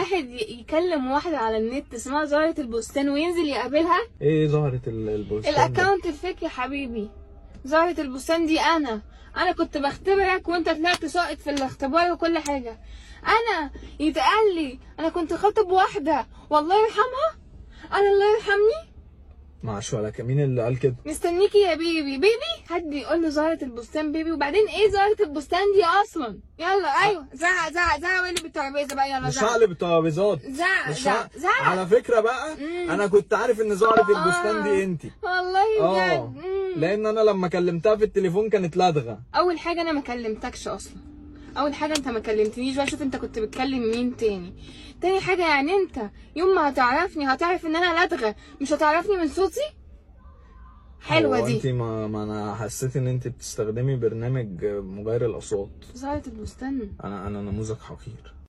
واحد يكلم واحده على النت اسمها زهرة البستان وينزل يقابلها؟ ايه زهرة البستان؟ الاكونت الفيك يا حبيبي. زهرة البستان دي انا كنت بختبرك وانت طلعت ساقط في الاختبار وكل حاجه. انا يتقال لي انا كنت خاطب واحده والله يرحمها، انا الله يرحمني. معش ولا مين اللي قال كده؟ مستنيكي يا بيبي حد يقول له زهرة البستان بيبي. وبعدين ايه زهرة البستان دي اصلا؟ يلا ايوه زعق زعق زعق واقلب بالترابيزه بقى. يلا مش زعق. هقلب الترابيزات. زعق مش زعق زعق. على فكره بقى انا كنت عارف ان زهرة البستان دي انتي. والله بجد. لان انا لما كلمتها في التليفون كانت لدغه. اول حاجه انا ما كلمتكش اصلا. اول حاجه انت ما كلمتنيش. بقى شوف انت كنت بتكلم مين تاني. تاني حاجه يعني انت يوم ما هتعرفني هتعرف ان انا لدغه، مش هتعرفني من صوتي. حلوه دي. انت ما انا حسيت ان انت بتستخدمي برنامج مغير الاصوات. زهرة البستان انا نموذج حقير.